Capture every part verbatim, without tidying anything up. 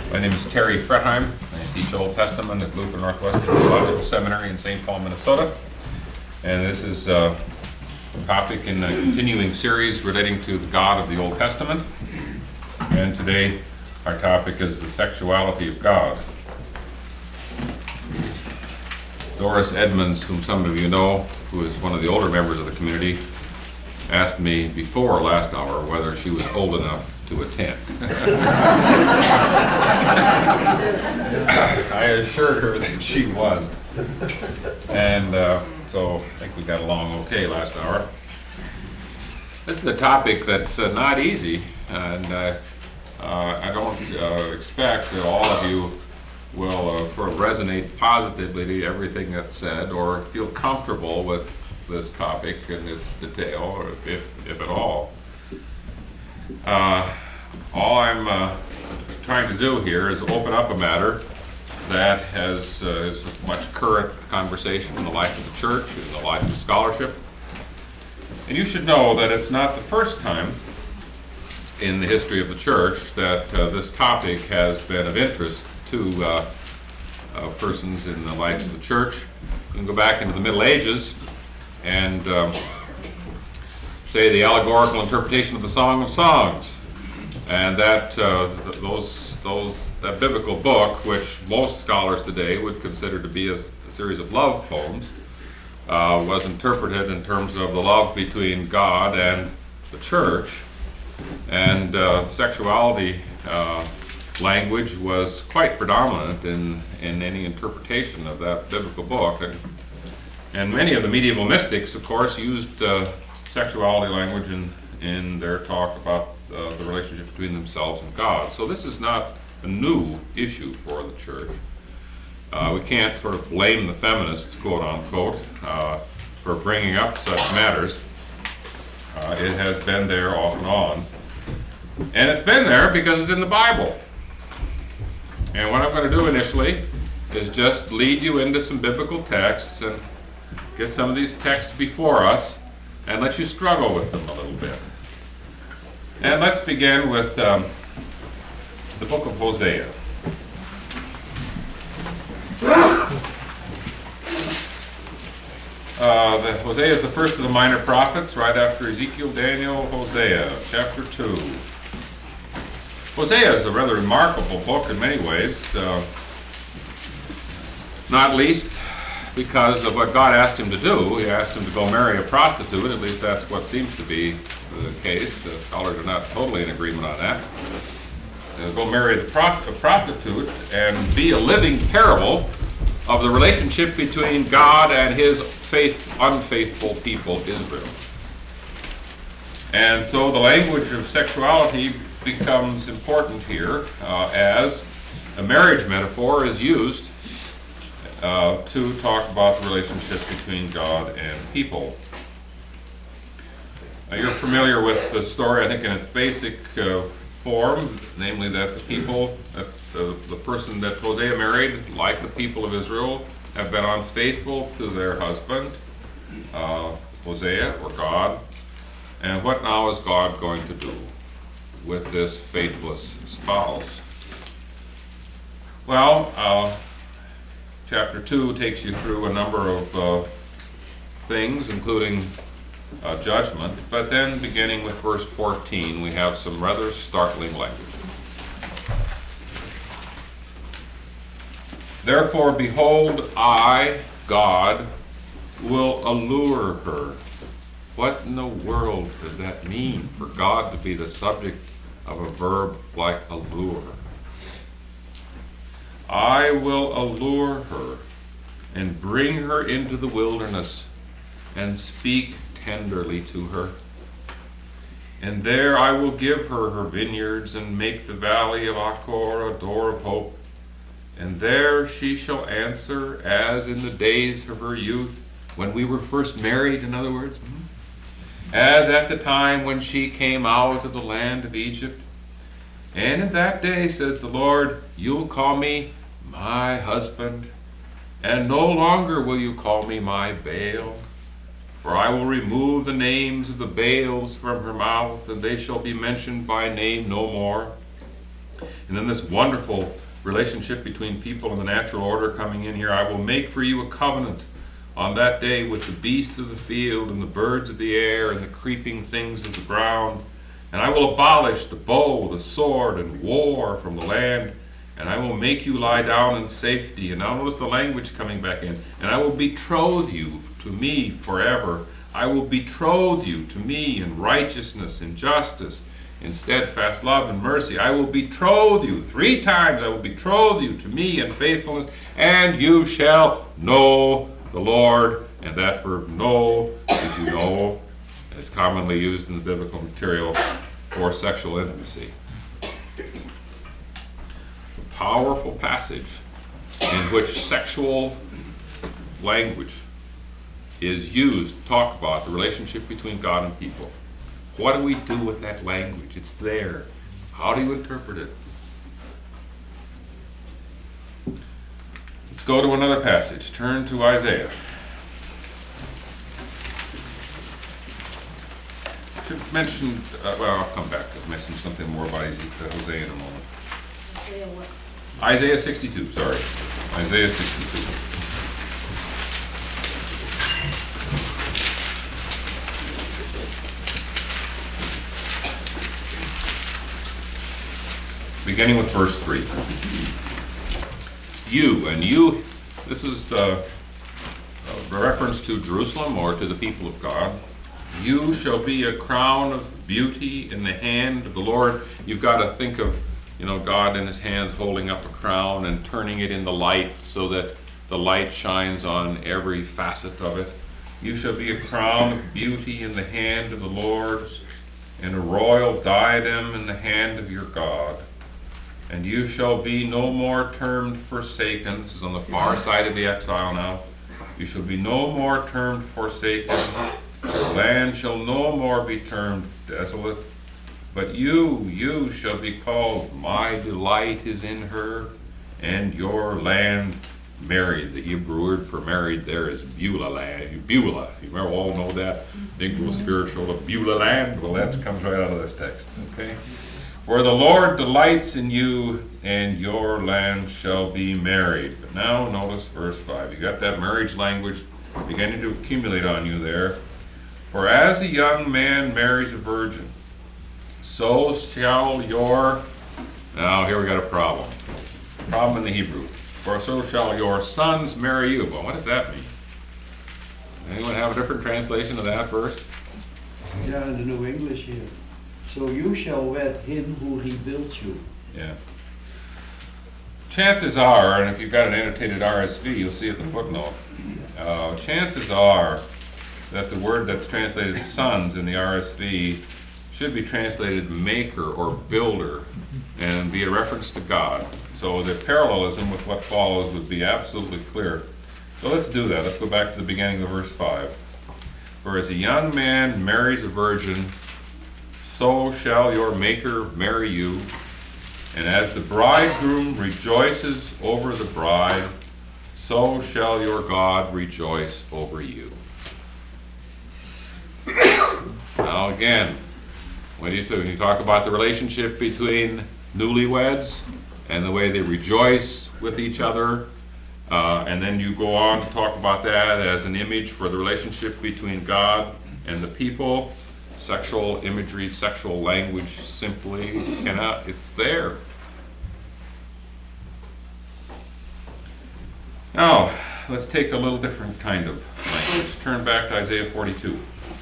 My name is Terry Fretheim. I teach Old Testament at Luther Northwestern Theological Seminary in Saint Paul, Minnesota. And this is uh, a topic in a continuing series relating to the God of the Old Testament. And today our topic is the sexuality of God. Doris Edmonds, whom some of you know, who is one of the older members of the community, asked me before last hour whether she was old enough to attend. I assured her that she was. And uh, so I think we got along okay last hour. This is a topic that's uh, not easy, and uh, uh, I don't uh, expect that all of you will uh, sort of resonate positively to everything that's said or feel comfortable with this topic and its detail, or if, if at all. Uh, all I'm uh, trying to do here is open up a matter that has uh, is much current conversation in the life of the church, in the life of scholarship. And you should know that it's not the first time in the history of the church that uh, this topic has been of interest to uh, uh, persons in the life of the church. You can go back into the Middle Ages and um, say the allegorical interpretation of the Song of Songs, and that uh, th- those those that biblical book, which most scholars today would consider to be a, a series of love poems, uh, was interpreted in terms of the love between God and the church, and uh, sexuality uh, language was quite predominant in in any interpretation of that biblical book. And, And many of the medieval mystics, of course, used uh, sexuality language in, in their talk about uh, the relationship between themselves and God. So this is not a new issue for the church. Uh, we can't sort of blame the feminists, quote unquote, uh, for bringing up such matters. Uh, it has been there off and on. And it's been there because it's in the Bible. And what I'm going to do initially is just lead you into some biblical texts and get some of these texts before us and let you struggle with them a little bit. And let's begin with um, the book of Hosea. Uh, the, Hosea is the first of the minor prophets, right after Ezekiel, Daniel, Hosea, chapter two. Hosea is a rather remarkable book in many ways, uh, not least because of what God asked him to do. He asked him to go marry a prostitute. At least that's what seems to be the case. The scholars are not totally in agreement on that. Uh, go marry the prost- a prostitute and be a living parable of the relationship between God and his faith, unfaithful people, Israel. And so the language of sexuality becomes important here uh, as a marriage metaphor is used Uh, to talk about the relationship between God and people. Uh, you're familiar with the story, I think, in its basic uh, form, namely that the people, that the, the person that Hosea married, like the people of Israel, have been unfaithful to their husband, uh, Hosea, or God. And what now is God going to do with this faithless spouse? Well, uh, Chapter two takes you through a number of uh, things, including uh, judgment, but then beginning with verse fourteen, we have some rather startling language. Therefore, behold, I, God, will allure her. What in the world does that mean, for God to be the subject of a verb like allure? I will allure her and bring her into the wilderness and speak tenderly to her. And there I will give her her vineyards and make the valley of Achor a door of hope. And there she shall answer as in the days of her youth, when we were first married, in other words, as at the time when she came out of the land of Egypt. And in that day, says the Lord, you'll call me my husband, and no longer will you call me my Baal. For I will remove the names of the Baals from her mouth, and they shall be mentioned by name no more. And then this wonderful relationship between people and the natural order coming in here. I will make for you a covenant on that day with the beasts of the field and the birds of the air and the creeping things of the ground. And I will abolish the bow, the sword, and war from the land. And I will make you lie down in safety. And now notice the language coming back in. And I will betroth you to me forever. I will betroth you to me in righteousness and justice, in steadfast love and mercy. I will betroth you. Three times I will betroth you to me in faithfulness. And you shall know the Lord. And that verb know, as you know, is commonly used in the biblical material for sexual intimacy. A powerful passage in which sexual language is used to talk about the relationship between God and people. What do we do with that language? It's there. How do you interpret it? Let's go to another passage. Turn to Isaiah. I should mention, uh, well, I'll come back to mention something more about Hosea in a moment. Isaiah what? Isaiah sixty-two, sorry. Isaiah sixty-two. Beginning with verse three. You, and you, this is uh, a reference to Jerusalem or to the people of God. You shall be a crown of beauty in the hand of the Lord. You've got to think of, you know, God in his hands holding up a crown and turning it in the light so that the light shines on every facet of it. You shall be a crown of beauty in the hand of the Lord, and a royal diadem in the hand of your God. And you shall be no more termed forsaken. This is on the far side of the exile now. You shall be no more termed forsaken. Your land shall no more be termed desolate. But you, you shall be called, my delight is in her, and your land married. The Hebrew word for married there is Beulah land. Beulah. You remember, all know that Negro spiritual of Beulah land? Well, that comes right out of this text. Okay? For the Lord delights in you, and your land shall be married. But now notice verse five. You got that marriage language beginning to accumulate on you there. For as a young man marries a virgin, so shall your, now here we got a problem. Problem in the Hebrew. For so shall your sons marry you. But what does that mean? Anyone have a different translation of that verse? Yeah, in the New English here. So you shall wed him who rebuilds you. Yeah. Chances are, and if you've got an annotated R S V, you'll see it in the footnote. Uh, chances are that the word that's translated sons in the R S V should be translated maker or builder and be a reference to God. So the parallelism with what follows would be absolutely clear. So let's do that. Let's go back to the beginning of verse five. For as a young man marries a virgin, so shall your maker marry you. And as the bridegroom rejoices over the bride, so shall your God rejoice over you. Now again, when you, when you talk about the relationship between newlyweds and the way they rejoice with each other, uh, and then you go on to talk about that as an image for the relationship between God and the people, sexual imagery, sexual language simply cannot, it's there. Now, let's take a little different kind of language. Turn back to Isaiah forty-two.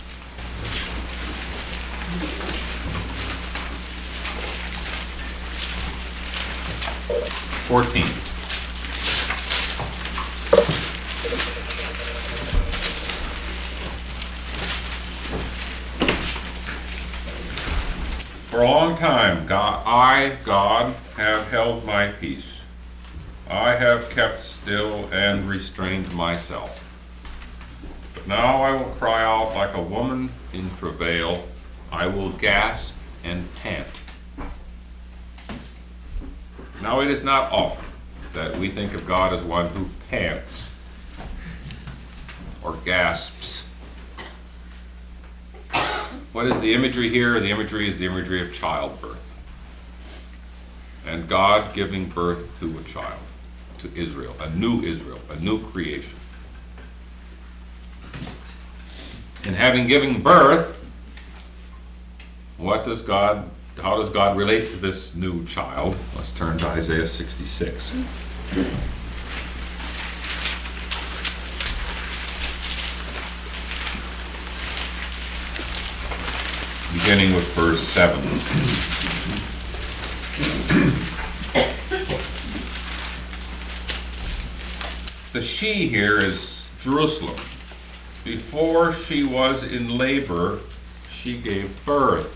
fourteen. For a long time, God, I, God, have held my peace. I have kept still and restrained myself. But now I will cry out like a woman in travail. I will gasp and pant. Now it is not often that we think of God as one who pants or gasps. What is the imagery here? The imagery is the imagery of childbirth. and God giving birth to a child, to Israel, a new Israel, a new creation. And having given birth, what does God, how does God relate to this new child? Let's turn to Isaiah sixty-six. Beginning with verse seven. The she here is Jerusalem. Before she was in labor, she gave birth.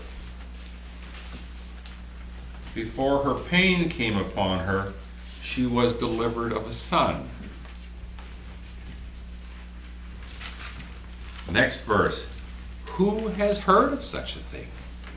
Before her pain came upon her, she was delivered of a son. Next verse. Who has heard of such a thing?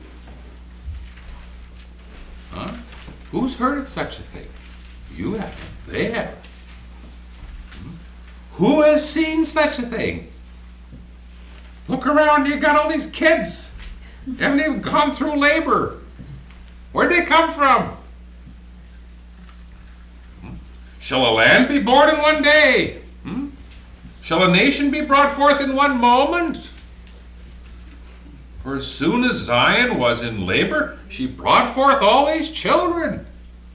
Huh? Who's heard of such a thing? You haven't. They haven't. Hmm? Who has seen such a thing? Look around, you got all these kids. They haven't even gone through labor. Where'd they come from? Hmm? Shall a land be born in one day? Hmm? Shall a nation be brought forth in one moment? For as soon as Zion was in labor, she brought forth all these children.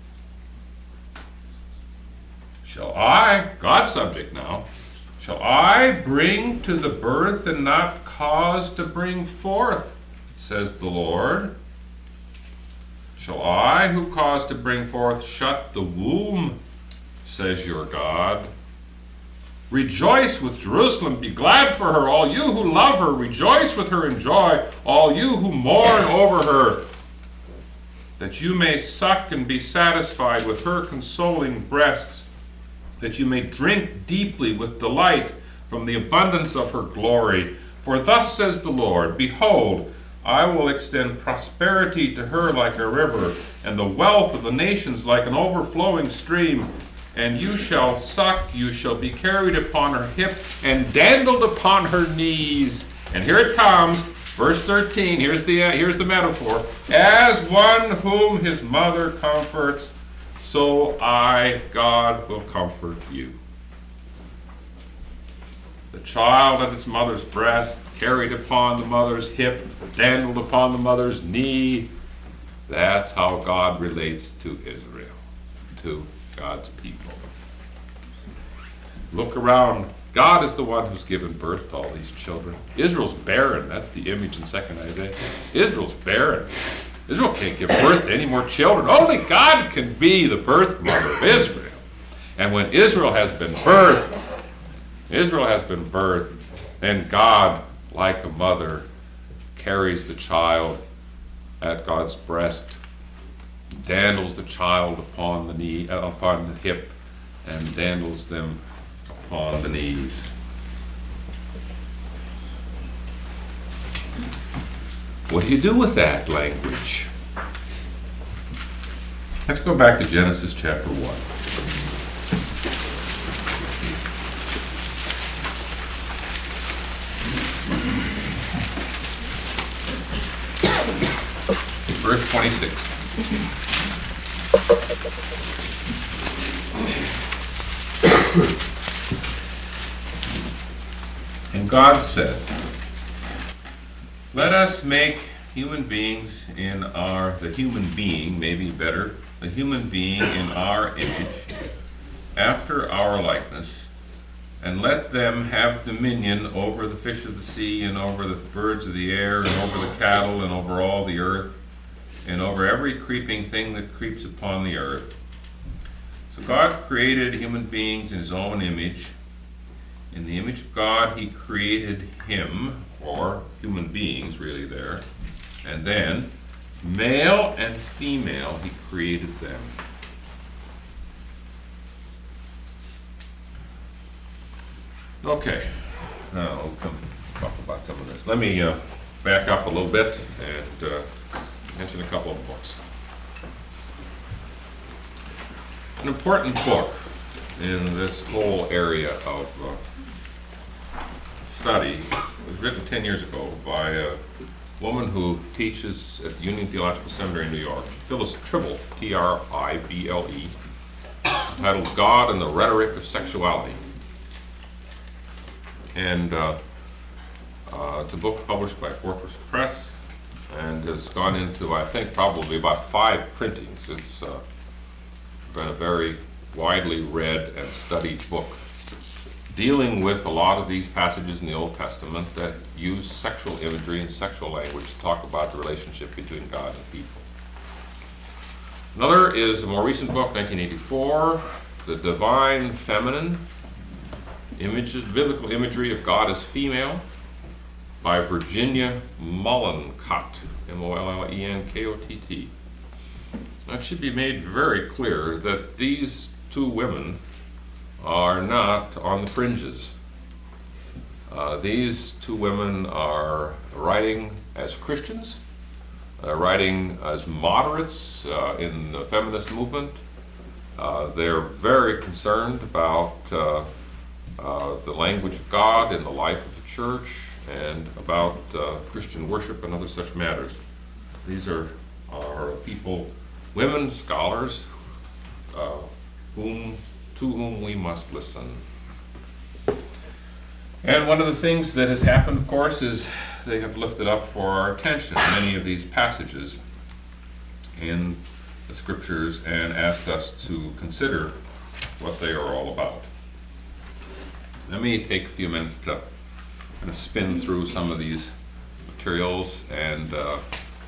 Shall I, God's subject now, shall I bring to the birth and not cause to bring forth, says the Lord? Shall I, who cause to bring forth, shut the womb, says your God? Rejoice with Jerusalem, be glad for her, all you who love her. Rejoice with her in joy, all you who mourn over her, that you may suck and be satisfied with her consoling breasts, that you may drink deeply with delight from the abundance of her glory. For thus says the Lord, behold, I will extend prosperity to her like a river, and the wealth of the nations like an overflowing stream. And you shall suck, you shall be carried upon her hip, and dandled upon her knees. And here it comes, verse thirteen, here's the, uh, here's the metaphor. As one whom his mother comforts, so I, God, will comfort you. The child at its mother's breast, carried upon the mother's hip, dandled upon the mother's knee. That's how God relates to Israel, to God's people. Look around. God is the one who's given birth to all these children. Israel's barren. That's the image in Second Isaiah. Israel's barren. Israel can't give birth to any more children. Only God can be the birth mother of Israel. And when Israel has been birthed, Israel has been birthed, then God, like a mother, carries the child at God's breast, dandles the child upon the knee, uh, upon the hip, and dandles them upon the knees. What do you do with that language? Let's go back to Genesis chapter one. Verse twenty-six. And God said, let us make human beings in our, the human being, maybe better, the human being in our image, after our likeness, and let them have dominion over the fish of the sea, and over the birds of the air, and over the cattle, and over all the earth, and over every creeping thing that creeps upon the earth. So God created human beings in his own image. In the image of God he created him, or human beings really there. And then, male and female, he created them. Okay, now we'll come talk about some of this. Let me uh, back up a little bit and uh, mention a couple of books. An important book in this whole area of uh, study was written ten years ago by a woman who teaches at Union Theological Seminary in New York, Phyllis Tribble, T R I B L E, titled God and the Rhetoric of Sexuality. And uh, uh, it's a book published by Fortress Press and has gone into, I think, probably about five printings. It's uh, been a very widely read and studied book, dealing with a lot of these passages in the Old Testament that use sexual imagery and sexual language to talk about the relationship between God and people. Another is a more recent book, nineteen eighty-four, The Divine Feminine, Images, Biblical Imagery of God as Female, by Virginia Mollenkott, M O L L E N K O T T. It should be made very clear that these two women are not on the fringes. Uh, these two women are writing as Christians, uh, writing as moderates uh, in the feminist movement. Uh, they're very concerned about uh, uh, the language of God in the life of the church and about uh, Christian worship and other such matters. These are, are people, women scholars, uh, whom to whom we must listen. And one of the things that has happened, of course, is they have lifted up for our attention many of these passages in the scriptures and asked us to consider what they are all about. Let me take a few minutes to kind of spin through some of these materials and uh,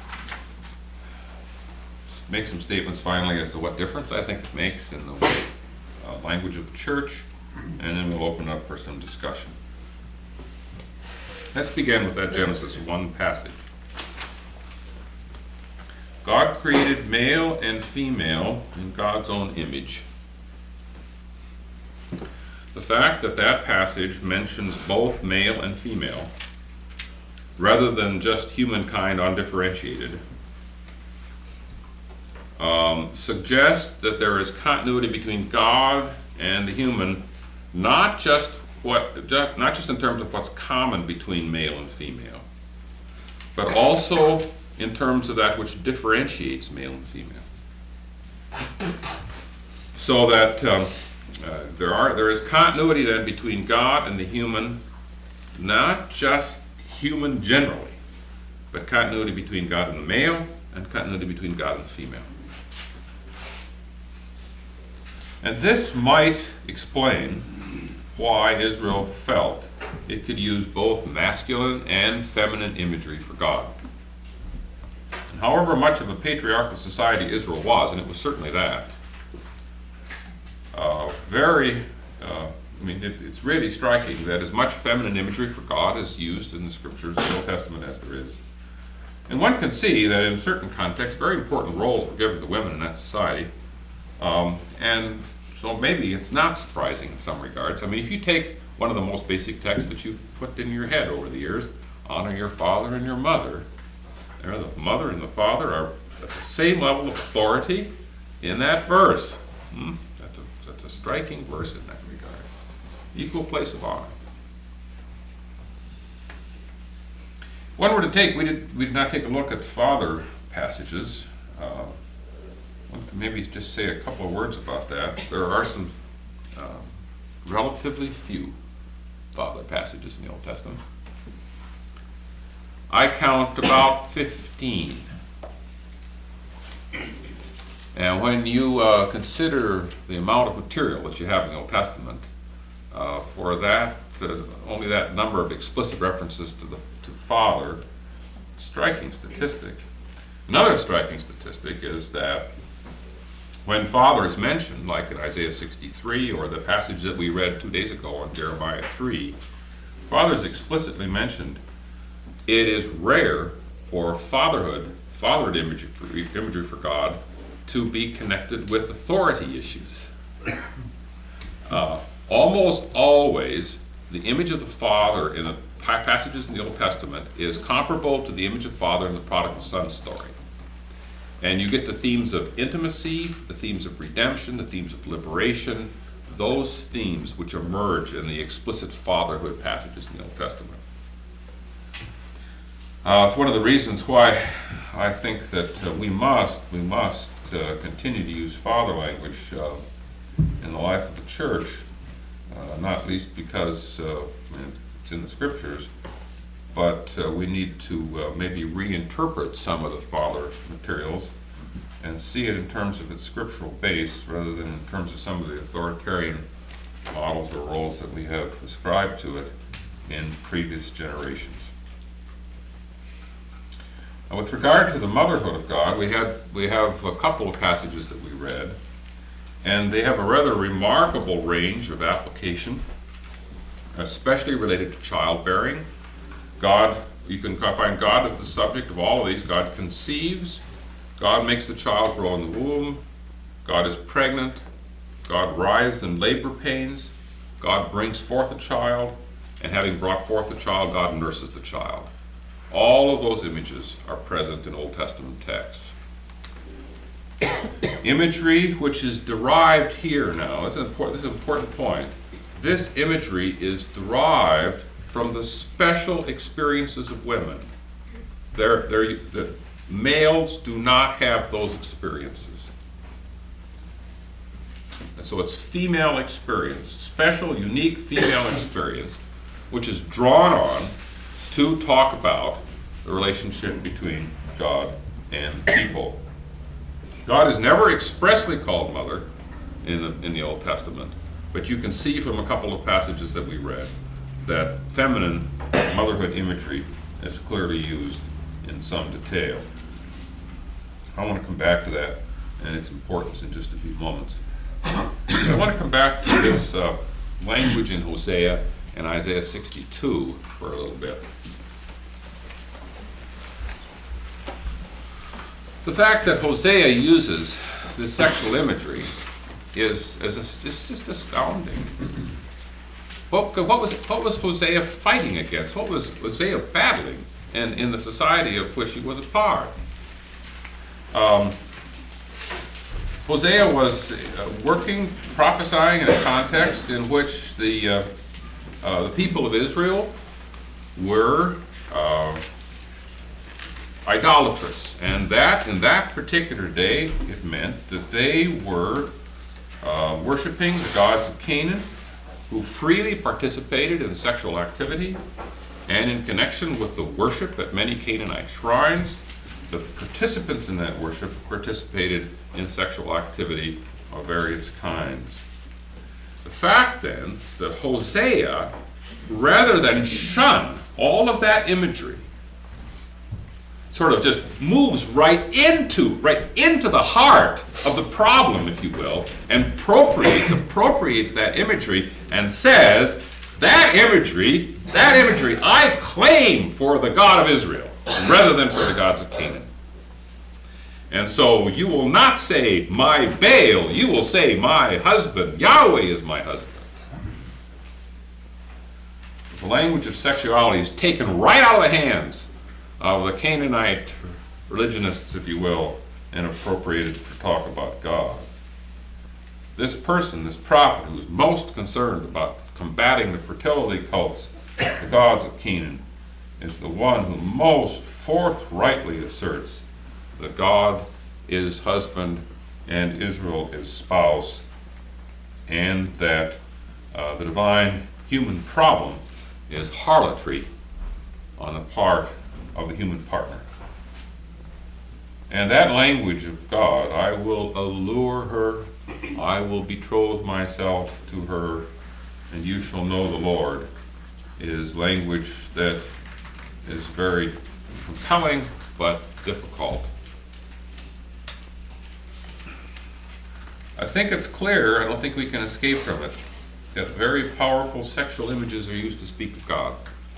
make some statements finally as to what difference I think it makes in the way Uh, language of the church, and then we'll open up for some discussion. Let's begin with that Genesis one passage. God created male and female in God's own image. The fact that that passage mentions both male and female, rather than just humankind undifferentiated, Um, suggests that there is continuity between God and the human, not just what, not just in terms of what's common between male and female, but also in terms of that which differentiates male and female. So that um, uh, there are there is continuity then between God and the human, not just human generally, but continuity between God and the male, and continuity between God and the female. And this might explain why Israel felt it could use both masculine and feminine imagery for God. And however much of a patriarchal society Israel was, and it was certainly that, uh, very, uh, I mean, it, it's really striking that as much feminine imagery for God is used in the scriptures of the Old Testament as there is. And one can see that in certain contexts, very important roles were given to women in that society. Um, and so maybe it's not surprising in some regards. I mean, if you take one of the most basic texts that you've put in your head over the years, honor your father and your mother, there the mother and the father are at the same level of authority in that verse. Hmm? That's, a, that's a striking verse in that regard. Equal place of honor. One were to take, we did, we did not take a look at father passages. Uh, Maybe just say a couple of words about that. There are some um, relatively few father passages in the Old Testament. I count about fifteen. And when you uh, consider the amount of material that you have in the Old Testament, uh, for that, uh, only that number of explicit references to the to father, striking statistic. Another striking statistic is that when father is mentioned, like in Isaiah sixty-three or the passage that we read two days ago in Jeremiah three, father is explicitly mentioned. It is rare for fatherhood, fathered imagery for, imagery for God, to be connected with authority issues. Uh, almost always, the image of the father in the passages in the Old Testament is comparable to the image of father in the prodigal son story. And you get the themes of intimacy, the themes of redemption, the themes of liberation, those themes which emerge in the explicit fatherhood passages in the Old Testament. Uh, it's one of the reasons why I think that uh, we must, we must uh, continue to use father language uh, in the life of the church, uh, not least because uh, it's in the scriptures, but uh, we need to uh, maybe reinterpret some of the father materials and see it in terms of its scriptural base rather than in terms of some of the authoritarian models or roles that we have ascribed to it in previous generations. Now, with regard to the motherhood of God, we had we have a couple of passages that we read, and they have a rather remarkable range of application, especially related to childbearing. God, you can find God as the subject of all of these. God conceives, God makes the child grow in the womb, God is pregnant, God writhes in labor pains, God brings forth a child, and having brought forth a child, God nurses the child. All of those images are present in Old Testament texts. Imagery which is derived here now, this is, important, this is an important point. This imagery is derived from the special experiences of women. They're, they're, the males do not have those experiences. And so it's female experience, special, unique female experience, which is drawn on to talk about the relationship between God and people. God is never expressly called mother in the, in the Old Testament, but you can see from a couple of passages that we read that feminine motherhood imagery is clearly used in some detail. I want to come back to that and its importance in just a few moments. I want to come back to this uh, language in Hosea and Isaiah sixty-two for a little bit. The fact that Hosea uses this sexual imagery is, is, is just astounding. What, what, was, what was Hosea fighting against? What was Hosea battling in, in the society of which he was a part? Um, Hosea was uh, working, prophesying in a context in which the, uh, uh, the people of Israel were uh, idolatrous, and that in that particular day it meant that they were uh, worshiping the gods of Canaan, who freely participated in sexual activity, and in connection with the worship at many Canaanite shrines, the participants in that worship participated in sexual activity of various kinds. The fact then that Hosea, rather than shun all of that imagery, sort of just moves right into, right into the heart of the problem, if you will, and appropriates, appropriates that imagery and says, that imagery, that imagery I claim for the God of Israel, rather than for the gods of Canaan. And so you will not say, my Baal, you will say, my husband, Yahweh is my husband. So the language of sexuality is taken right out of the hands of the Canaanite religionists, if you will, and appropriated to talk about God. This person, this prophet, who is most concerned about combating the fertility cults, the gods of Canaan, is the one who most forthrightly asserts that God is husband and Israel is spouse, and that uh, the divine human problem is harlotry on the part of the human partner. And that language of God, I will allure her, I will betroth myself to her, and you shall know the Lord, is language that is very compelling but difficult. I think it's clear, I don't think we can escape from it, that very powerful sexual images are used to speak of God.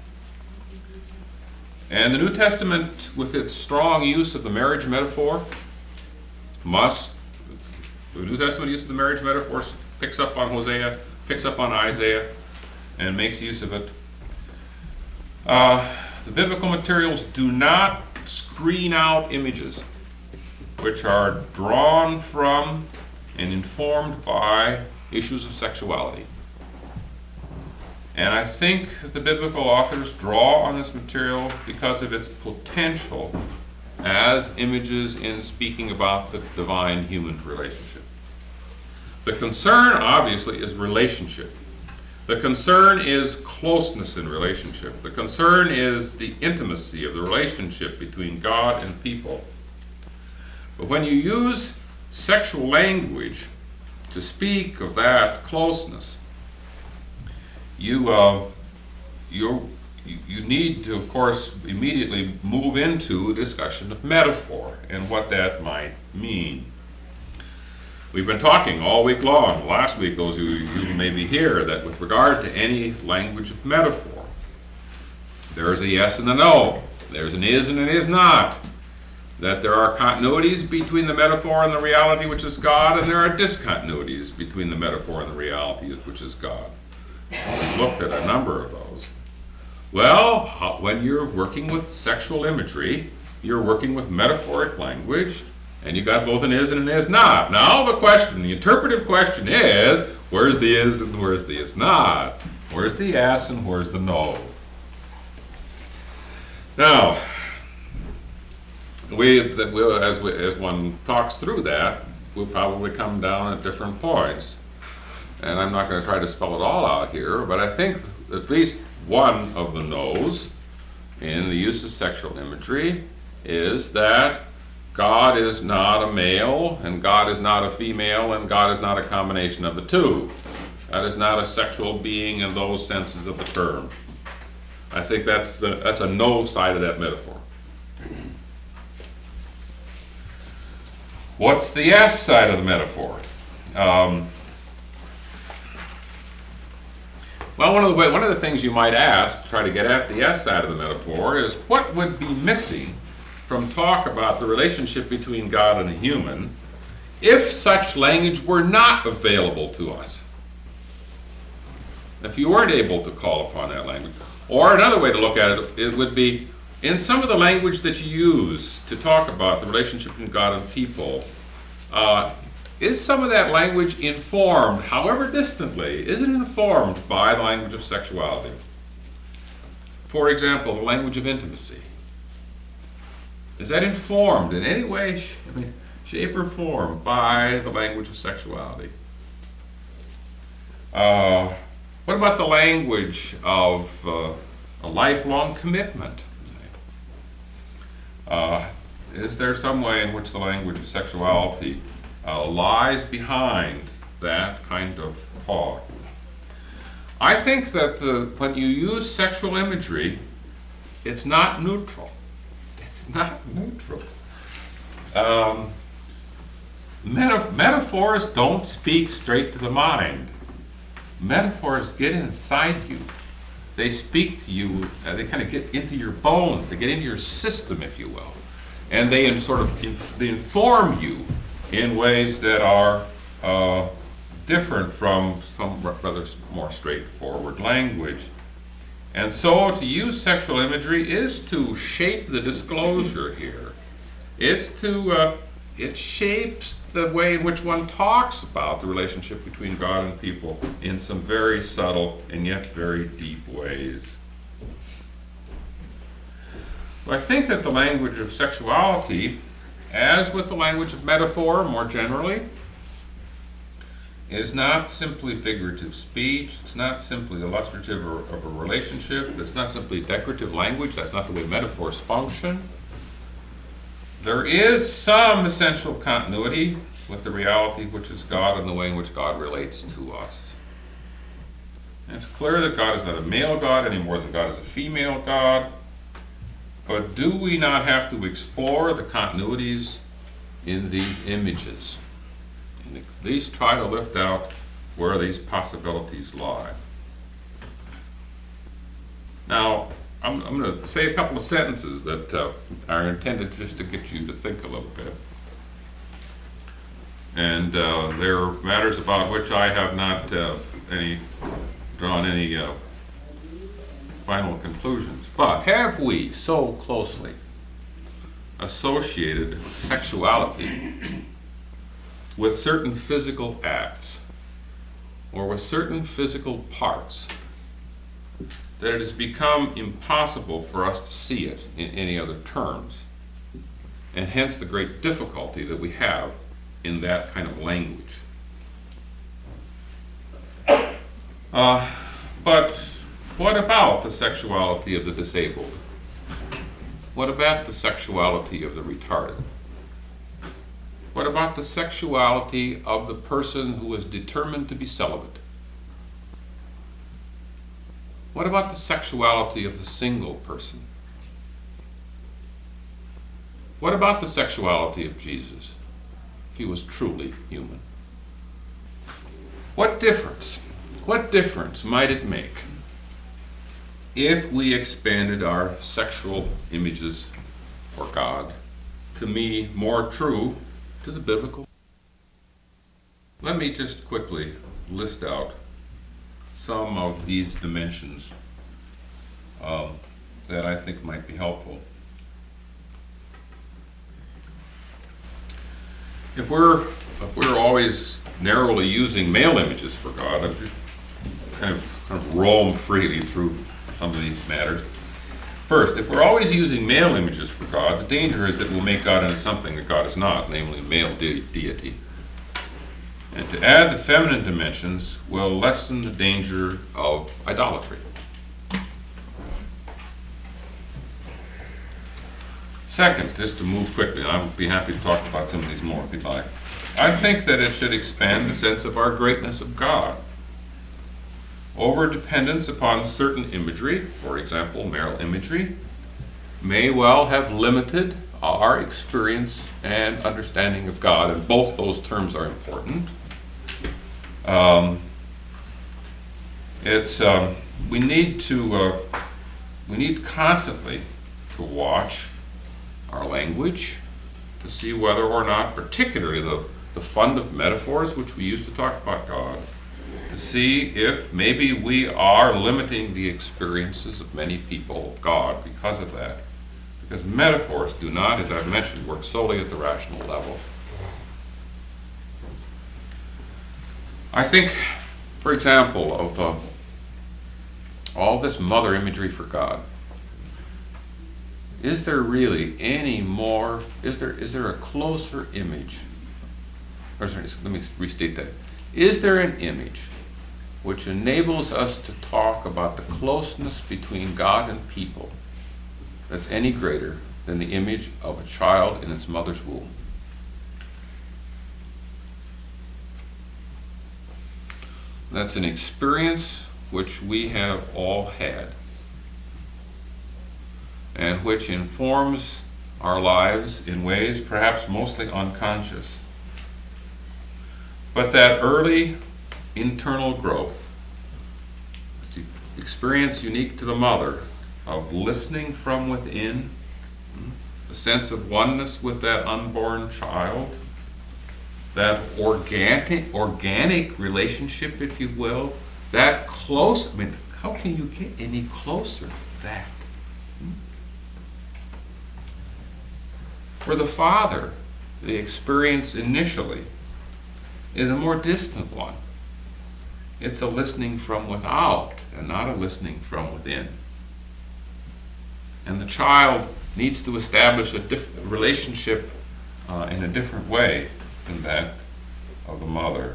And the New Testament, with its strong use of the marriage metaphor, must, the New Testament use of the marriage metaphor picks up on Hosea, picks up on Isaiah, and makes use of it. Uh, the biblical materials do not screen out images which are drawn from and informed by issues of sexuality. And I think the biblical authors draw on this material because of its potential as images in speaking about the divine-human relationship. The concern, obviously, is relationship. The concern is closeness in relationship. The concern is the intimacy of the relationship between God and people. But when you use sexual language to speak of that closeness, you uh, you you need to, of course, immediately move into a discussion of metaphor and what that might mean. We've been talking all week long, last week, those of you who may be here, that with regard to any language of metaphor, there is a yes and a no. There's an is and an is not. That there are continuities between the metaphor and the reality, which is God, and there are discontinuities between the metaphor and the reality, which is God. We've looked at a number of those. Well, how, when you're working with sexual imagery, you're working with metaphoric language, and you got both an is and an is not. Now the question, the interpretive question is, where's the is and where's the is not? Where's the yes and where's the no? Now, we, that we'll, as, we, as one talks through that, we'll probably come down at different points. And I'm not going to try to spell it all out here, but I think at least one of the no's in the use of sexual imagery is that God is not a male, and God is not a female, and God is not a combination of the two. That is not a sexual being in those senses of the term. I think that's, the, that's a no side of that metaphor. What's the yes side of the metaphor? Um, well, one of, the, one of the things you might ask, try to get at the yes side of the metaphor, is what would be missing from talk about the relationship between God and a human if such language were not available to us? If you weren't able to call upon that language. Or another way to look at it, it would be in some of the language that you use to talk about the relationship between God and people, uh, is some of that language informed, however distantly, is it informed by the language of sexuality? For example, the language of intimacy. Is that informed in any way, I mean, shape or form by the language of sexuality? Uh, what about the language of uh, a lifelong commitment? Uh, is there some way in which the language of sexuality uh, lies behind that kind of talk? I think that the, when you use sexual imagery, it's not neutral. It's not neutral. Um, metaf- metaphors don't speak straight to the mind. Metaphors get inside you. They speak to you, uh, they kind of get into your bones, they get into your system, if you will. And they in, sort of inf- they inform you in ways that are uh, different from some rather more straightforward language. And so to use sexual imagery is to shape the disclosure here. It's to, uh, it shapes the way in which one talks about the relationship between God and people in some very subtle and yet very deep ways. Well, I think that the language of sexuality, as with the language of metaphor more generally, is not simply figurative speech. It's not simply illustrative of a relationship. It's not simply decorative language. That's not the way metaphors function. There is some essential continuity with the reality which is God and the way in which God relates to us. And it's clear that God is not a male God any more than God is a female God. But do we not have to explore the continuities in these images? And at least try to lift out where these possibilities lie. Now, I'm, I'm going to say a couple of sentences that uh, are intended just to get you to think a little bit. And uh, they're matters about which I have not uh, any drawn any uh, final conclusions. But have we so closely associated sexuality with certain physical acts or with certain physical parts that it has become impossible for us to see it in any other terms, and hence the great difficulty that we have in that kind of language. Uh, but what about the sexuality of the disabled? What about the sexuality of the retarded? What about the sexuality of the person who is determined to be celibate? What about the sexuality of the single person? What about the sexuality of Jesus, if he was truly human? What difference, what difference might it make if we expanded our sexual images for God to be more true to the biblical? Let me just quickly list out some of these dimensions um, that I think might be helpful. If we're if we're always narrowly using male images for God, I'm just kind of, kind of roam freely through some of these matters. First, if we're always using male images for God, the danger is that we'll make God into something that God is not, namely male de- deity. And to add the feminine dimensions will lessen the danger of idolatry. Second, just to move quickly, and I would be happy to talk about some of these more if you'd like, I think that it should expand the sense of our greatness of God. Over-dependence upon certain imagery, for example, male imagery, may well have limited our experience and understanding of God, and both those terms are important. Um, it's um, we need to uh, we need constantly to watch our language to see whether or not, particularly the, the fund of metaphors which we use to talk about God, to see if maybe we are limiting the experiences of many people of God because of that. Because metaphors do not, as I've mentioned, work solely at the rational level. I think, for example, of uh, all this mother imagery for God. Is there really any more, is there is there a closer image, or sorry, let me restate that. Is there an image which enables us to talk about the closeness between God and people that's any greater than the image of a child in its mother's womb? That's an experience which we have all had, and which informs our lives in ways perhaps mostly unconscious. But that early internal growth, the experience unique to the mother of listening from within, a sense of oneness with that unborn child, that organic, organic relationship, if you will, that close, I mean, how can you get any closer than that? For the father, the experience initially is a more distant one. It's a listening from without and not a listening from within. And the child needs to establish a diff- relationship uh, in a different way than that of the mother.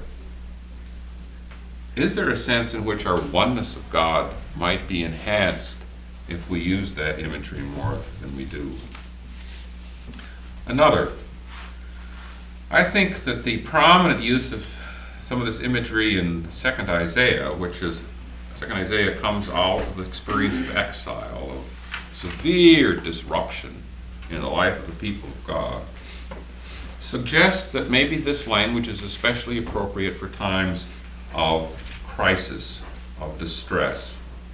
Is there a sense in which our oneness of God might be enhanced if we use that imagery more than we do? Another, I think that the prominent use of some of this imagery in Second Isaiah, which is, Second Isaiah comes out of the experience of exile, of severe disruption in the life of the people of God, suggests that maybe this language is especially appropriate for times of crisis, of distress.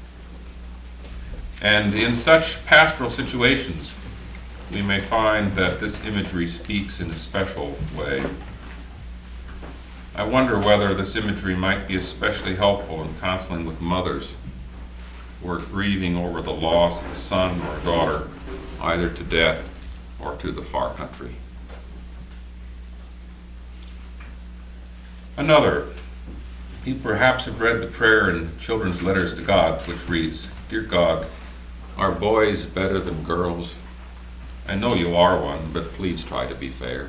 And in such pastoral situations, we may find that this imagery speaks in a special way. I wonder whether this imagery might be especially helpful in counseling with mothers who are grieving over the loss of a son or a daughter, either to death or to the far country. Another, You perhaps have read the prayer in Children's Letters to God, which reads, "Dear God, are boys better than girls? I know you are one, but please try to be fair."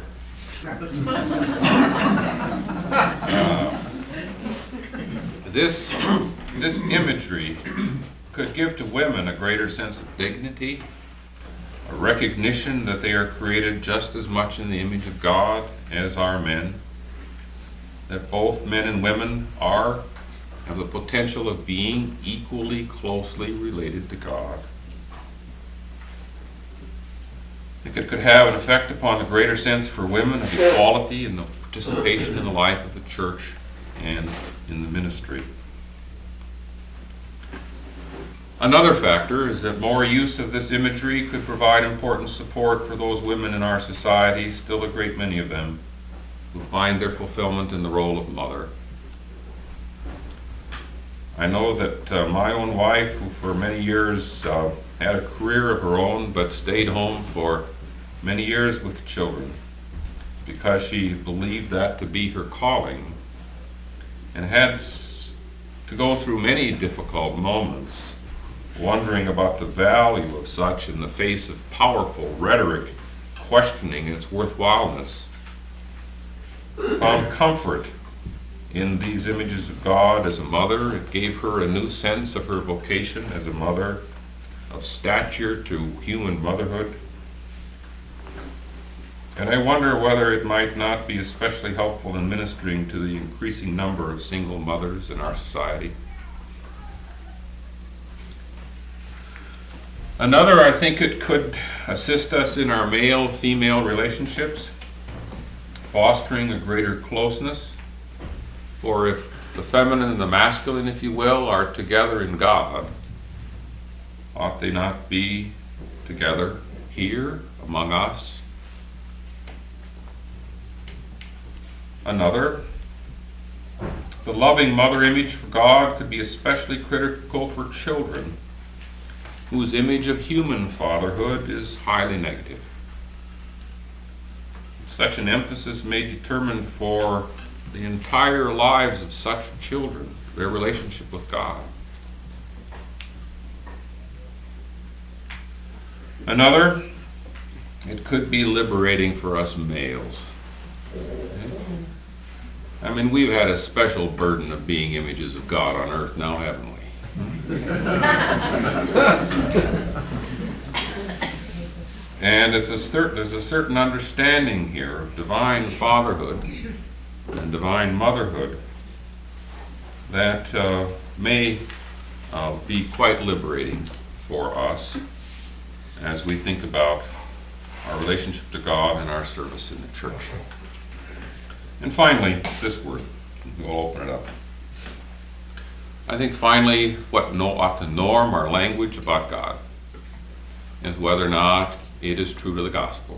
Uh, this, this imagery could give to women a greater sense of dignity, a recognition that they are created just as much in the image of God as are men, that both men and women are, have the potential of being equally closely related to God. I think it could have an effect upon the greater sense for women of equality and the participation in the life of the church and in the ministry. Another factor is that more use of this imagery could provide important support for those women in our society, still a great many of them, who find their fulfillment in the role of mother. I know that uh, my own wife, who for many years uh, had a career of her own, but stayed home for many years with children, because she believed that to be her calling, and had to go through many difficult moments, wondering about the value of such in the face of powerful rhetoric questioning its worthwhileness, found comfort in these images of God as a mother. It gave her a new sense of her vocation as a mother, of stature to human motherhood. And I wonder whether it might not be especially helpful in ministering to the increasing number of single mothers in our society. Another, I think it could assist us in our male-female relationships, fostering a greater closeness. For if the feminine and the masculine, if you will, are together in God, ought they not be together here among us? Another, the loving mother image for God could be especially critical for children, whose image of human fatherhood is highly negative. Such an emphasis may determine for the entire lives of such children their relationship with God. Another, it could be liberating for us males. I mean, we've had a special burden of being images of God on earth now, haven't we? And it's a certain, there's a certain understanding here of divine fatherhood and divine motherhood that uh, may uh, be quite liberating for us as we think about our relationship to God and our service in the church. And finally, this word. We'll open it up. I think finally what no, ought to norm our language about God is whether or not it is true to the gospel.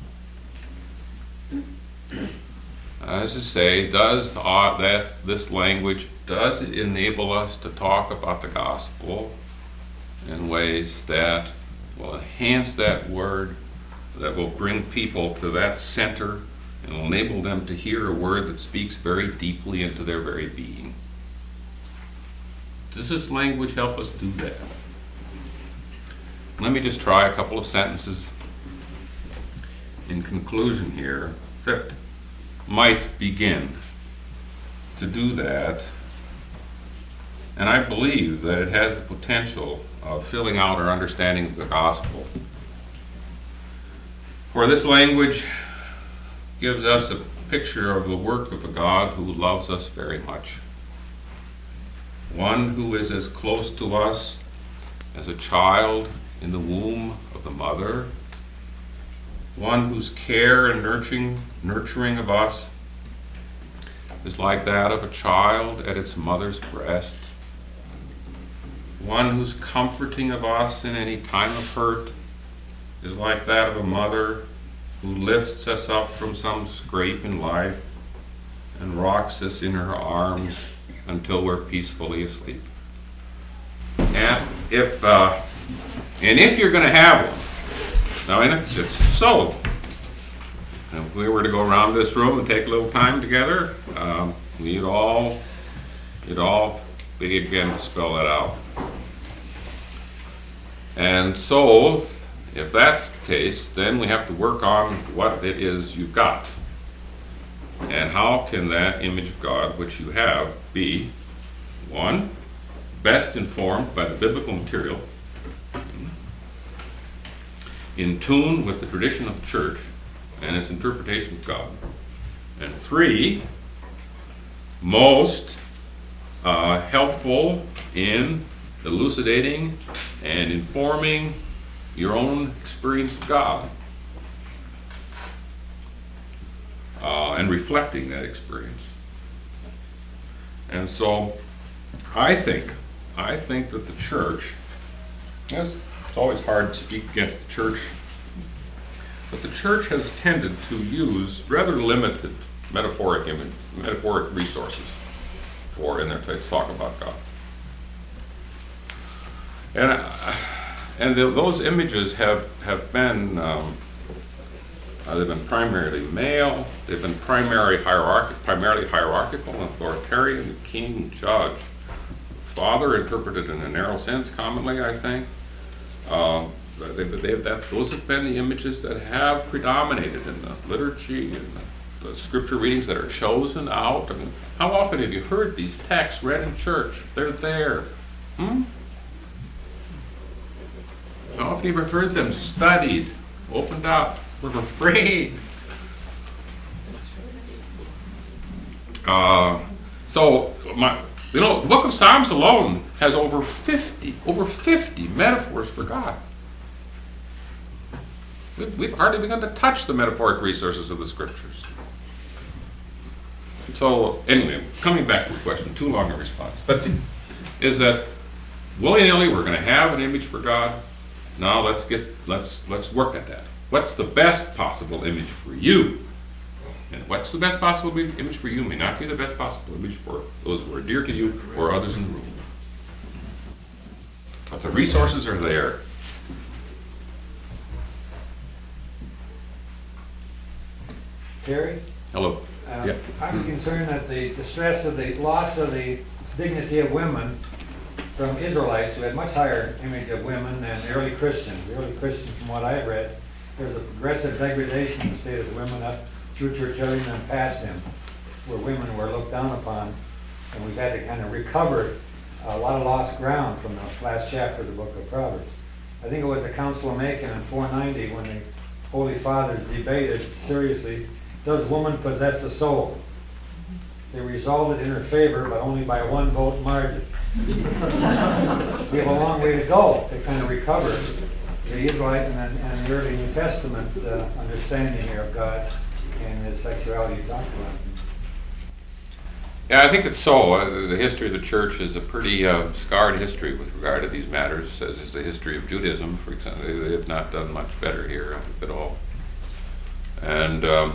As I say, does uh, that, this language, does it enable us to talk about the gospel in ways that will enhance that word, that will bring people to that center, and will enable them to hear a word that speaks very deeply into their very being? Does this language help us do that? Let me just try a couple of sentences in conclusion here that might begin to do that. And I believe that it has the potential of filling out our understanding of the gospel. For this language gives us a picture of the work of a God who loves us very much. One who is as close to us as a child in the womb of the mother. One whose care and nurturing, nurturing of us is like that of a child at its mother's breast. One whose comforting of us in any time of hurt is like that of a mother who lifts us up from some scrape in life and rocks us in her arms until we're peacefully asleep. And if uh, and if you're going to have one, now and it's, it's so. If we were to go around this room and take a little time together, um, we'd all it all began to spell that out. And so, if that's the case, then we have to work on what it is you've got. And how can that image of God, which you have, be, one, best informed by the biblical material, in tune with the tradition of the church and its interpretation of God, and three, most uh, helpful in elucidating and informing your own experience of God, uh, and reflecting that experience. And so I think, I think that the church, yes, it's always hard to speak against the church, but the church has tended to use rather limited metaphoric image, metaphoric resources for in their talk about God. And uh, and the, those images have have been um, uh, they've been primarily male. They've been primarily hierarchical, primarily hierarchical and authoritarian, the king, judge, father, interpreted in a narrow sense, commonly, I think. Uh, they, they, that, those have been the images that have predominated in the liturgy and the, the scripture readings that are chosen out. I mean, how often have you heard these texts read in church? They're there. Hmm? How often have you heard them studied, opened up? We're afraid. Uh, so, my, you know, the book of Psalms alone has over fifty, over fifty metaphors for God. We've, we've hardly begun to touch the metaphoric resources of the scriptures. So, anyway, coming back to the question, too long a response, but is that willy-nilly we're going to have an image for God? Now let's get let's let's work at that. What's the best possible image for you? And what's the best possible image for you may not be the best possible image for those who are dear to you or others in the room. But the resources are there. Terry? Hello. Uh, Yeah. I'm concerned that the, the stress of the loss of the dignity of women from Israelites who had much higher image of women than the early Christians. The early Christians, from what I have read, there was a progressive degradation in the state of the women up through tertullian and past him, where women were looked down upon, and we've had to kind of recover a lot of lost ground from the last chapter of the book of Proverbs. I think it was the Council of Macon in four ninety when the Holy Fathers debated seriously, does woman possess a soul? They resolved it in her favor, but only by one vote margin. We have a long way to go to kind of recover the Israelite and, and the early New Testament uh, understanding here of God and his sexuality you talked about. Yeah, I think it's so. Uh, the history of the church is a pretty uh, scarred history with regard to these matters, as is the history of Judaism, for example. They, they have not done much better here, I think, at all. And um,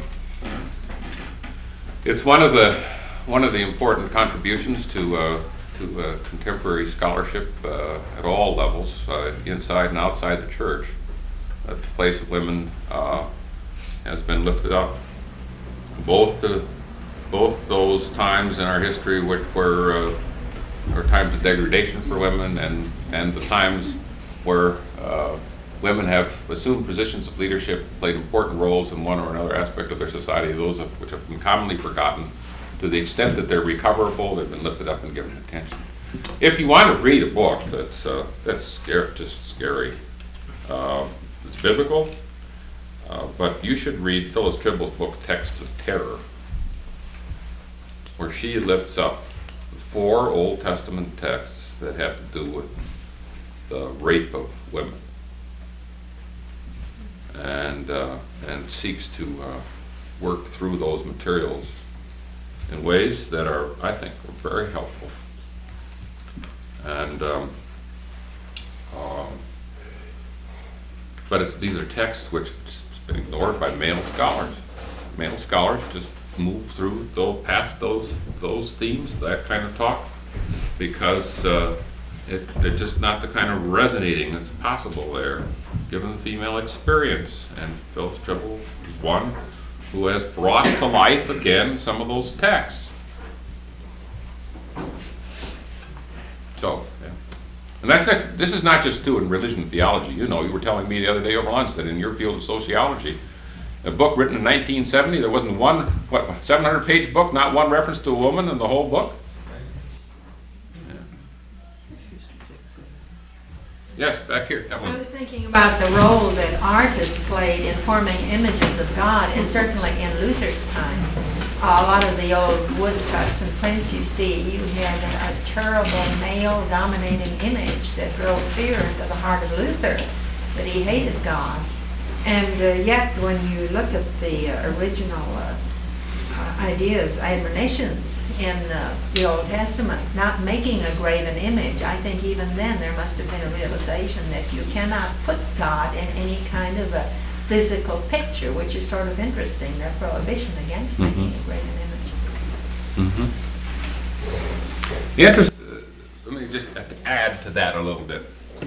it's one of the one of the important contributions to uh, to uh, contemporary scholarship uh, at all levels, uh, inside and outside the church. That the place of women uh, has been lifted up. Both the both those times in our history which were uh, were times of degradation for women, and and the times where uh, women have assumed positions of leadership, played important roles in one or another aspect of their society, those of, which have been commonly forgotten. To the extent that they're recoverable, they've been lifted up and given attention. If you want to read a book that's uh, that's scary, just scary, uh, it's biblical, uh, but you should read Phyllis Tribble's book, Texts of Terror, where she lifts up four Old Testament texts that have to do with the rape of women, and uh, and seeks to uh, work through those materials in ways that are, I think, very helpful. And um, um, but it's, these are texts which have been ignored by male scholars. Male scholars just move through, go past those those themes, that kind of talk, because uh, it, it's just not the kind of resonating that's possible there, given the female experience. And Phyllis Tribble is one who has brought to life again some of those texts. So, yeah. And that's not, this is not just true in religion and theology. You know, you were telling me the other day over lunch that in your field of sociology, a book written in nineteen seventy, there wasn't one, what, seven hundred page book, not one reference to a woman in the whole book? Yeah. Yes, back here, I Evelyn. was thinking about the role that art has played in forming images of God, and certainly in Luther's time. Uh, a lot of the old woodcuts and prints you see, you had a, a terrible male-dominating image that drove fear into the heart of Luther, that he hated God. And uh, yet, when you look at the uh, original uh, uh, ideas, admonitions in uh, the Old Testament, not making a graven image, I think even then there must have been a realization that you cannot put God in any kind of a physical picture, which is sort of interesting, their prohibition against Mm-hmm. making a graven image. Mm-hmm. The interest, uh, let me just add to that a little bit.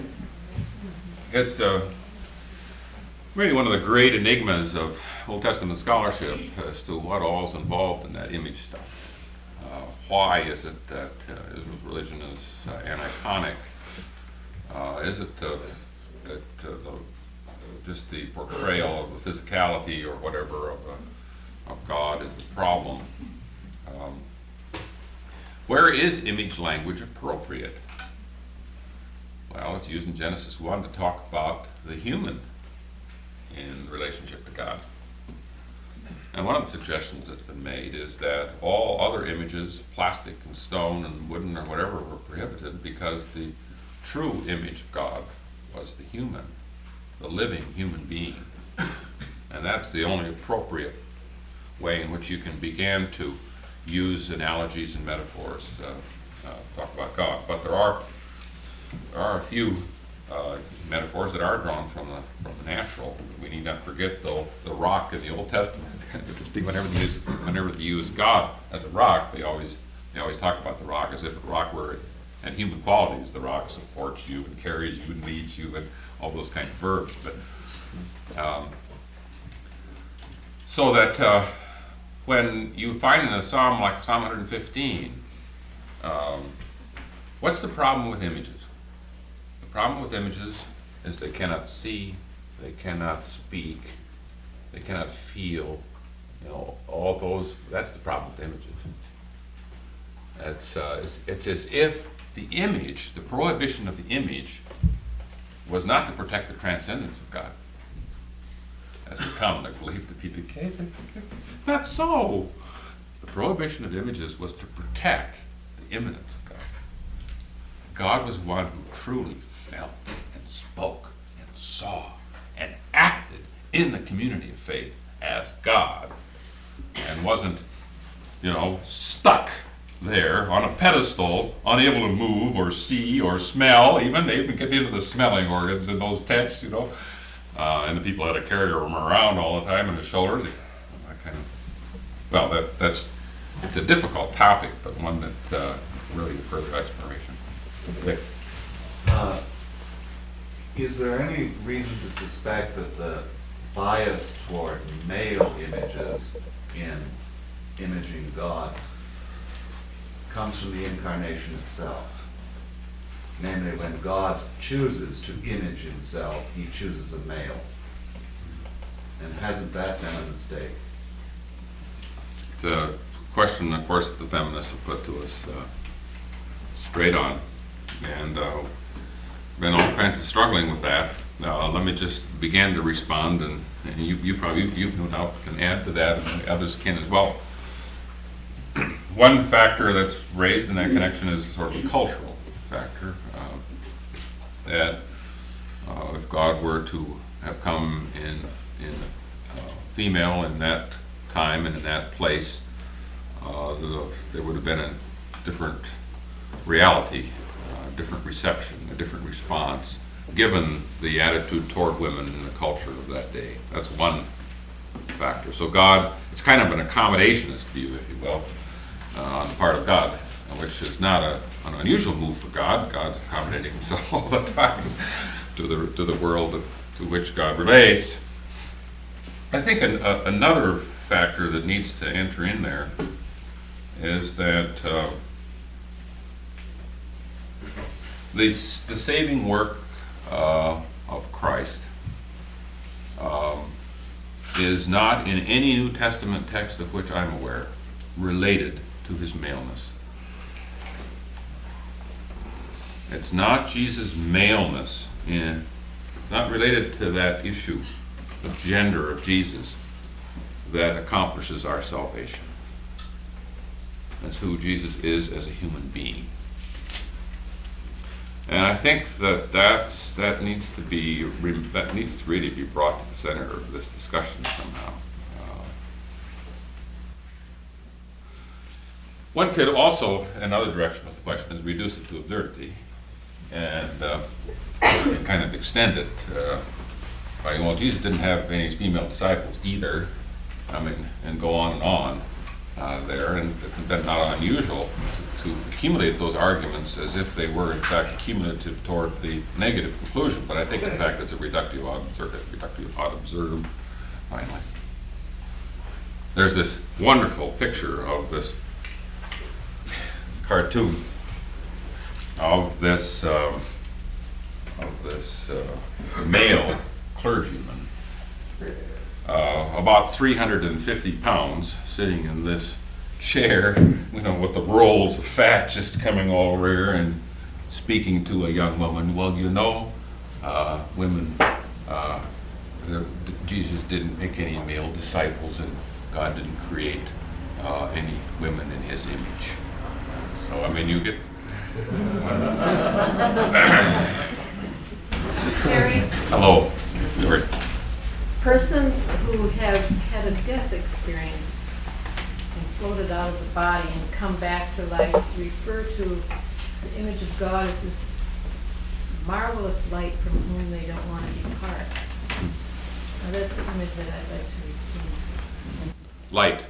It's uh, really one of the great enigmas of Old Testament scholarship as to what all is involved in that image stuff. Uh, why is it that uh, Israel's religion is uh, aniconic? Uh, is it uh, that uh, the, just the portrayal of the physicality or whatever of, uh, of God is the problem? Um, where is image language appropriate? Well, it's used in Genesis one to talk about the human in relationship to God. And one of the suggestions that's been made is that all other images, plastic and stone and wooden or whatever, were prohibited because the true image of God was the human, the living human being. And that's the only appropriate way in which you can begin to use analogies and metaphors uh, uh, talk about God. But there are there are a few uh, metaphors that are drawn from the from the natural. We need not forget though the rock in the Old Testament. whenever they use whenever they use God as a rock, they always they always talk about the rock as if the rock were and human qualities. The rock supports you and carries you and leads you and all those kind of verbs. But um, so that uh, when you find in a psalm like Psalm one fifteen, um, what's the problem with images? The problem with images is they cannot see, they cannot speak, they cannot feel. You know, all those. That's the problem with images. It's, uh, it's, it's as if the image, the prohibition of the image, was not to protect the transcendence of God, as is commonly believed to be the case. Not so. The prohibition of images was to protect the immanence of God. God was one who truly felt and spoke and saw and acted in the community of faith as God, and wasn't, you know, stuck there on a pedestal, unable to move or see or smell. Even they even get into the smelling organs in those texts, you know. Uh, and the people had to carry them around all the time on their shoulders. That kind of, well, that that's it's a difficult topic, but one that uh, really needs further exploration. Okay. Uh, is there any reason to suspect that the bias toward male images in imaging God comes from the incarnation itself? Namely, when God chooses to image himself, he chooses a male. And hasn't that been a mistake? It's a question, of course, that the feminists have put to us uh, straight on. And uh, been all kinds of struggling with that. Uh, let me just begin to respond, and, and you, you probably, you, you no doubt can add to that, and others can as well. One factor that's raised in that connection is sort of a cultural factor, uh, that uh, if God were to have come in, in uh, female in that time and in that place, uh, the, there would have been a different reality, a different reception, a different response, given the attitude toward women in the culture of that day. That's one factor. So God, it's kind of an accommodationist view, if you will, uh, on the part of God, which is not a, an unusual move for God. God's accommodating himself all the time to the to the world of, to which God relates. I think an, a, another factor that needs to enter in there is that uh, the, s- the saving work uh, of Christ um, is not in any New Testament text of which I'm aware related to his maleness. It's not Jesus' maleness, in, it's not related to that issue, the gender of Jesus, that accomplishes our salvation. That's who Jesus is as a human being. And I think that that's, that needs to be that needs to really be brought to the center of this discussion somehow. Uh, one could also, another direction of the question is reduce it to absurdity, and uh, kind of extend it uh, by, well, Jesus didn't have any female disciples either. I mean, and go on and on uh, there, and it's not unusual to, to accumulate those arguments as if they were in fact cumulative toward the negative conclusion. But I think in fact it's a reductio ad absurdum. Reductio ad absurdum. Finally, there's this wonderful picture of this cartoon of this um, of this uh, male clergyman. Uh, about three hundred fifty pounds, sitting in this chair, you know, with the rolls of fat just coming all over, and speaking to a young woman. Well, you know, uh, women, uh, the, Jesus didn't make any male disciples, and God didn't create uh, any women in his image. So, I mean, you get... Terry, Hello. George. persons who have had a death experience and floated out of the body and come back to life refer to the image of God as this marvelous light from whom they don't want to depart. Now that's the image that I'd like to receive. Light.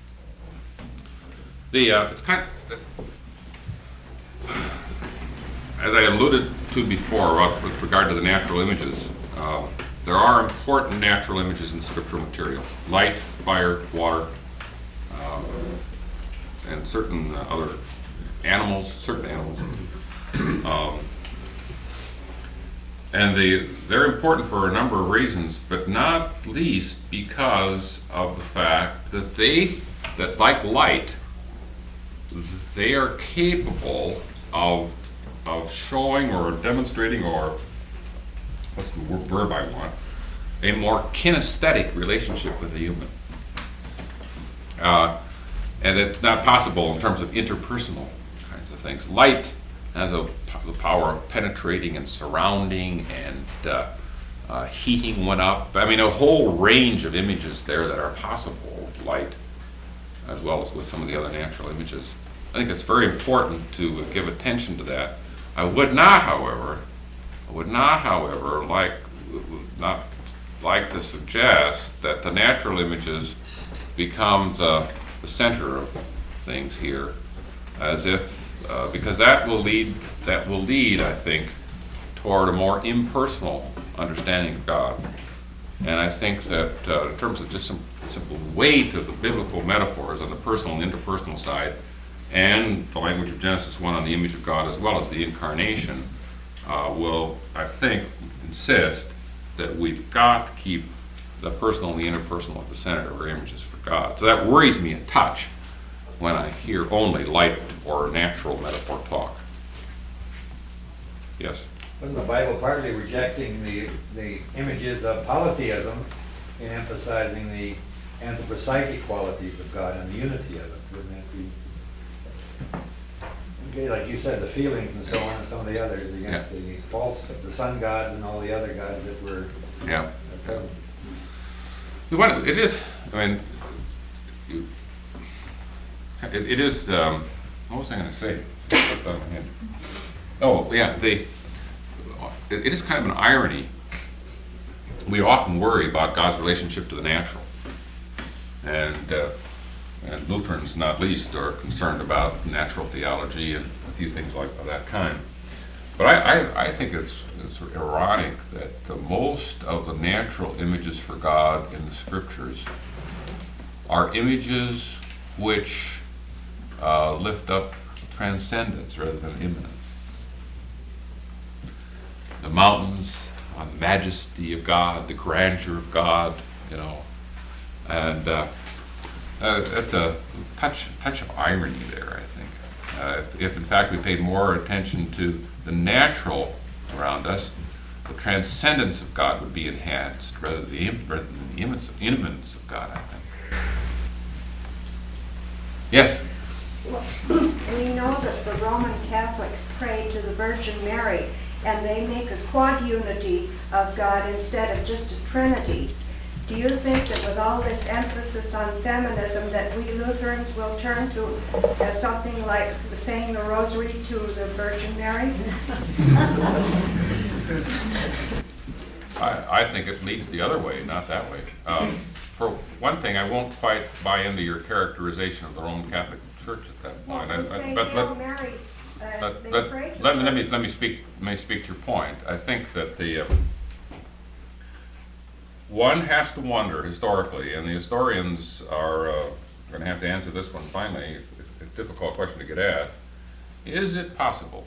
The, uh, it's kind of, as I alluded to before, uh, with regard to the natural images, uh, there are important natural images in scriptural material. Light, fire, water, uh, and certain uh, other animals, certain animals. Um, and they, they're important for a number of reasons, but not least because of the fact that they, that like light, they are capable of, of showing or demonstrating, or what's the word, verb I want, a more kinesthetic relationship with a human. Uh, and it's not possible in terms of interpersonal kinds of things. Light has a, the power of penetrating and surrounding and uh, uh, heating one up. I mean, a whole range of images there that are possible with light, as well as with some of the other natural images. I think it's very important to give attention to that. I would not, however, I would not, however, like not like to suggest that the natural images become the, the center of things here, as if uh, because that will lead that will lead, I think, toward a more impersonal understanding of God. And I think that uh, in terms of just some simple weight of the biblical metaphors on the personal and interpersonal side, and the language of Genesis one on the image of God as well as the incarnation, uh, will, I think, insist that we've got to keep the personal and the interpersonal at the center of our images for God. So that worries me a touch when I hear only light or natural metaphor talk. Yes? Wasn't the Bible partly rejecting the, the images of polytheism and emphasizing the anthropopsychic qualities of God and the unity of it? Wouldn't that be? Okay, like you said, the feelings and so on, and some of the others against Yeah. the false, the sun gods and all the other gods that were. Yeah. Uh, What it is, I mean, you, it, it is, um, what was I going to say? Put that in my head. Oh, yeah, the, it, it is kind of an irony. We often worry about God's relationship to the natural. And, uh, and Lutherans, not least, are concerned about natural theology and a few things like of that kind. But I, I, I think it's, it's ironic that the most of the natural images for God in the scriptures are images which uh, lift up transcendence rather than immanence. the mountains, on the majesty of God, the grandeur of God, you know. And uh, uh, that's a touch, touch of irony there, I think. Uh, if, if in fact we paid more attention to the natural around us, the transcendence of God would be enhanced rather than the, rather than the immanence, of, immanence of God, I think. Yes? We know that the Roman Catholics pray to the Virgin Mary, and they make a quad unity of God instead of just a trinity. Do you think that with all this emphasis on feminism that we Lutherans will turn to uh, something like saying the rosary to the Virgin Mary? I, I think it leads the other way, not that way. Um, for one thing, I won't quite buy into your characterization of the Roman Catholic Church at that point. Well, I- we I- say but Hail let- Mary, uh, But, they but pray to let me, her. let me, let me speak, let me speak to your point. I think that the, uh, one has to wonder historically, and the historians are uh, gonna have to answer this one finally, it's a difficult question to get at. Is it possible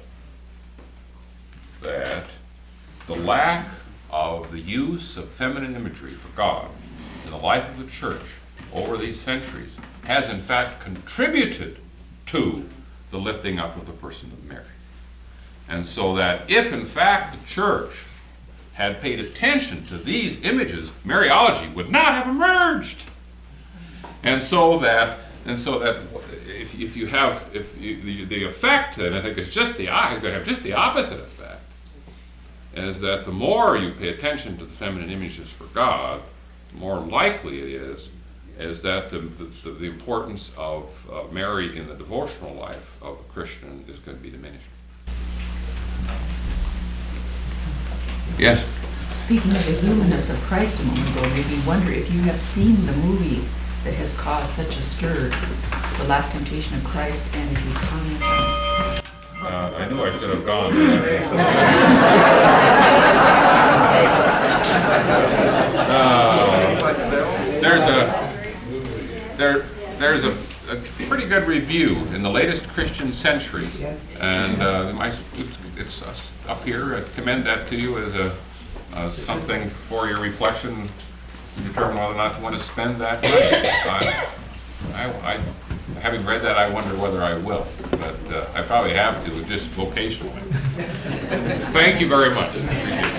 that the lack of the use of feminine imagery for God in the life of the church over these centuries has in fact contributed to the lifting up of the person of Mary? And so that if in fact the church had paid attention to these images, Mariology would not have emerged. And so that, and so that if, if you have, if you, the, the effect, and I think it's just the, it's going to have just the opposite effect, is that the more you pay attention to the feminine images for God, the more likely it is, is that the, the, the importance of uh, Mary in the devotional life of a Christian is going to be diminished. Yes? Speaking of the humanness of Christ a moment ago, made me wonder if you have seen the movie that has caused such a stir, The Last Temptation of Christ, and if you comment on it. Uh, I knew I should have gone. uh, there's a there there's a, a pretty good review in the latest Christian Century, and uh, my, it's, it's uh, up here. I commend that to you as a uh, something for your reflection to determine whether or not you want to spend that money. I, I, I, having read that, I wonder whether I will, but uh, I probably have to, just vocationally. Thank you very much. Appreciate it.